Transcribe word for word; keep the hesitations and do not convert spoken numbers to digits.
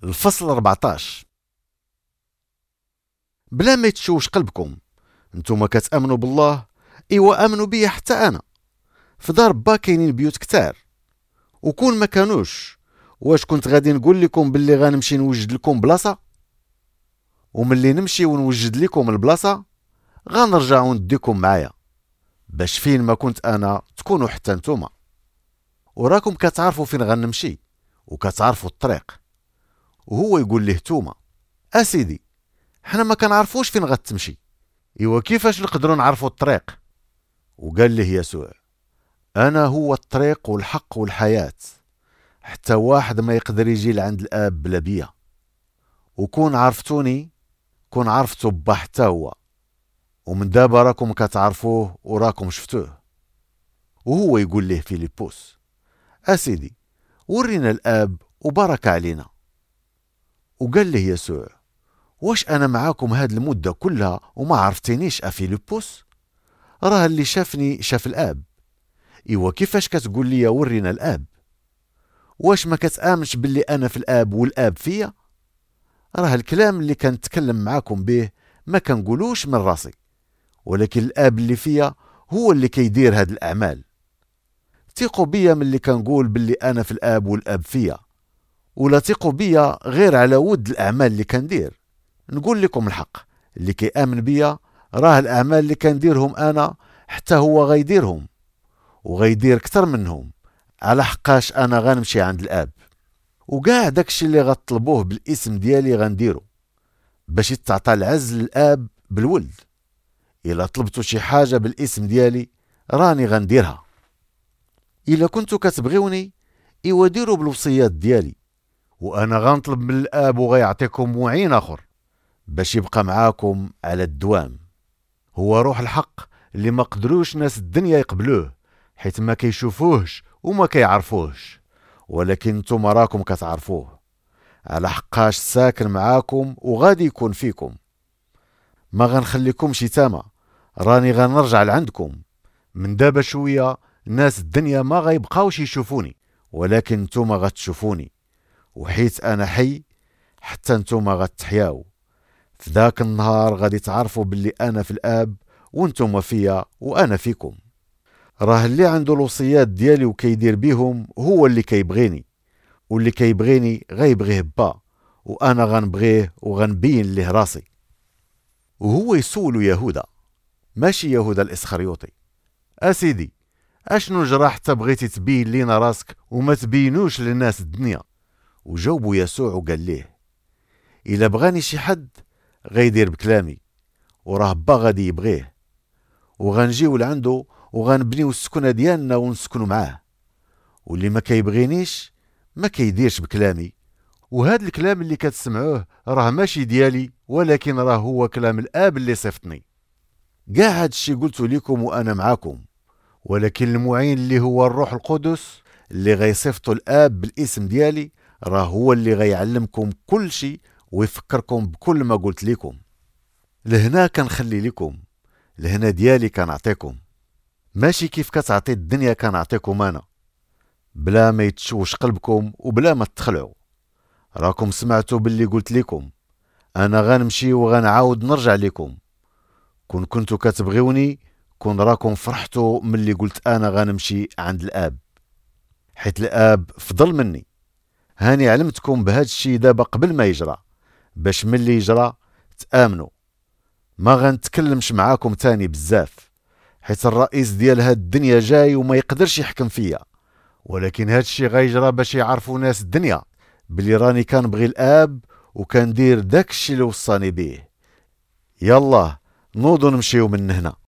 الفصل أربعطاش. بلا ما يتشوش قلبكم، نتوما كتامنوا بالله، ايوا امنوا بيا حتى انا. في دار با كاينين بيوت كتار، وكون ما كانوش واش كنت غادي نقول لكم باللي غنمشي نوجد لكم بلاصه؟ وملي نمشي ونوجد لكم البلاصه غنرجع ونديكم معايا، باش فين ما كنت انا تكونوا حتى نتوما. وراكم كتعرفوا فين غنمشي وكتعرفوا الطريق. وهو يقول ليه توما: اسيدي حنا ما كنعرفوش فين غتمشي، ايوا كيفاش نقدروا نعرفوا الطريق؟ وقال له يسوع: انا هو الطريق والحق والحياه، حتى واحد ما يقدر يجي لعند الاب بلا بيا. وكون عرفتوني كون عرفتو با حتى هو، ومن دابا راكم كتعرفوه وراكم شفتوه. وهو يقول له فيليبوس: اسيدي ورينا الاب وبارك علينا. وقال له يسوع: واش انا معاكم هاد المده كلها وما عرفتينيش افيليبوس؟ راه اللي شافني شاف الاب. ايوا كيفاش كتقول لي ورينا الاب؟ واش ما كتامنش باللي انا في الاب والاب فيا؟ راه الكلام اللي كنتكلم معاكم به ما كنقولوش من راسي، ولكن الاب اللي فيا هو اللي كيدير هاد الاعمال. ثقوا بيا من اللي كنقول باللي انا في الاب والاب فيا، ولا ثقوا بيا غير على ود الاعمال اللي كندير. نقول لكم الحق، اللي كيامن بيا راه الاعمال اللي كنديرهم انا حتى هو غيديرهم، وغيدير كتر منهم، على حقاش انا غنمشي عند الاب. وكاع داكشي اللي غتطلبوه بالاسم ديالي غنديرو، باش يتعطى العز للاب بالولد. الا طلبتوا شي حاجه بالاسم ديالي راني غنديرها. الا كنتو كتبغيوني ايوا ديروا بالوصيات ديالي، وانا غنطلب من الاب وغيعطيكم معين اخر باش يبقى معاكم على الدوام. هو روح الحق اللي ما قدروش ناس الدنيا يقبلوه، حيت ما كيشوفوهش وما كيعرفوهش، ولكن نتوما راكم كتعرفوه، على حقاش ساكن معاكم وغادي يكون فيكم. ما غنخليكمش يتامى، راني غنرجع لعندكم. من دابا شويه ناس الدنيا ما غيبقاوش يشوفوني، ولكن نتوما غتشوفوني، وحيت انا حي حتى نتوما غتحياو. في ذاك النهار غادي تعرفوا باللي انا في الاب وانتم فيا وانا فيكم. راه اللي عنده الوصيات ديالي وكيدير بيهم هو اللي كيبغيني، واللي كيبغيني غيبغيه با، وانا غنبغيه وغنبين ليه راسي. وهو يسول يهوذا، ماشي يهوذا الاسخريوطي: اسيدي اشنو جرى حتى بغيتي تبين لينا راسك وما تبينوش للناس الدنيا؟ وجاوبوا يسوع وقال ليه: الا بغاني شي حد غيدير بكلامي، وراه با غادي يبغيه، وغنجيو لعندو وغنبنيو السكنه ديالنا ونسكنوا معاه. واللي ما كيبغينيش ما كيديرش بكلامي، وهاد الكلام اللي كتسمعوه راه ماشي ديالي، ولكن راه هو كلام الاب اللي صيفطني. كاع هادشي قلتو ليكم وانا معاكم، ولكن المعين اللي هو الروح القدس اللي غيصيفطو الاب بالاسم ديالي راه هو اللي غيعلمكم كل شيء ويفكركم بكل ما قلت لكم. لهنا كنخلي لكم، لهنا ديالي كنعطيكم، ماشي كيف كتعطي الدنيا كنعطيكم انا. بلا ما يتشوش قلبكم وبلا ما تخلعوا. راكم سمعتوا باللي قلت لكم، انا غنمشي وغنعاود نرجع لكم. كون كنتو كتبغيوني كون راكم فرحتوا من اللي قلت انا غنمشي عند الاب، حيت الاب فضل مني. هاني علمتكم بهذا الشيء دابا قبل ما يجرى، باش من اللي يجرى تآمنوا. ما غنتكلمش معاكم تاني بزاف، حيت الرئيس ديال هاد الدنيا جاي وما يقدرش يحكم فيا، ولكن هاد الشيء غيجرى باش يعرفوا ناس الدنيا بلي راني كنبغي الاب وكندير داك الشيء اللي وصاني بيه. يلا نوضوا نمشيو من هنا.